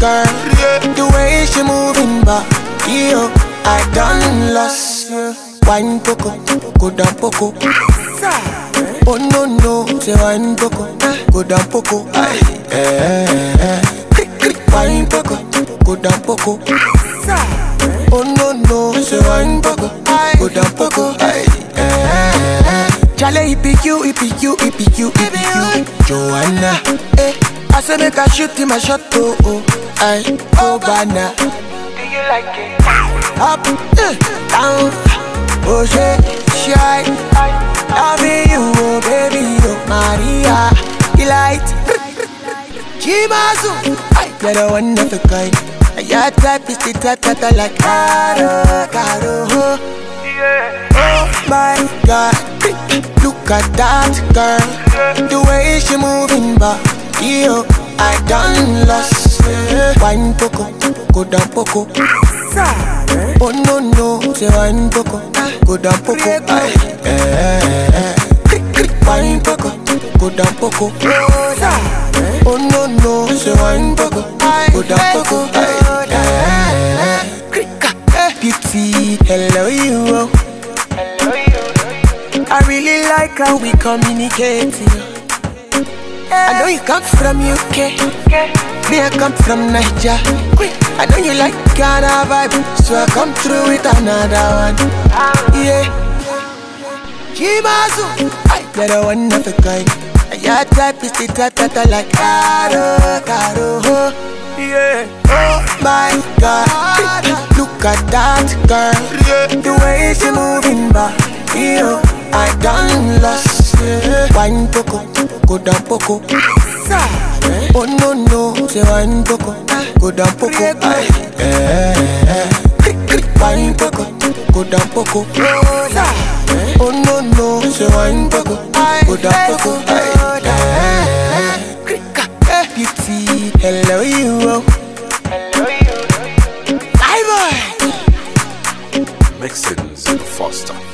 girl. The way she moving back, yo, I done lost. Wine poco, go down poco. Oh no no, say wine poco, go down poco. Wine poco, go down poco. Oh no no, say wine poco, go down poco. Charlie, it be you, Joanna. I say make I shoot in my shot, oh, banana. Do you like it? Up, down, oh shit, shy. Loving you, oh baby, oh Maria. Delight, Jimazu. You're the one of a kind. Your type is the type that I like. Caro, oh my God. Look at that girl, the way she moving back, yo, I done lost. Wine poco, go down poco. Oh no no, say wine poco, go down poco. Wine poco, go down poco. Oh no no, say wine poco, go down poco. Beauty, hello you. I really like how we communicate. I know you come from UK, me I come from Niger. I know you like Ghana vibe, so I come through with another one. Yeah, Jimazu, you're the one of a kind. Your type is the type that I like. Caro, yeah. Oh my God, look at that girl, the way she moving back, yo, I done lost. Wine poco, go down poco. Oh no no, say wine poco, go down poco. Wine poco, go down poco. Oh no no, say wine poco, go down poco. Beauty, hello you. Mixed in Foster.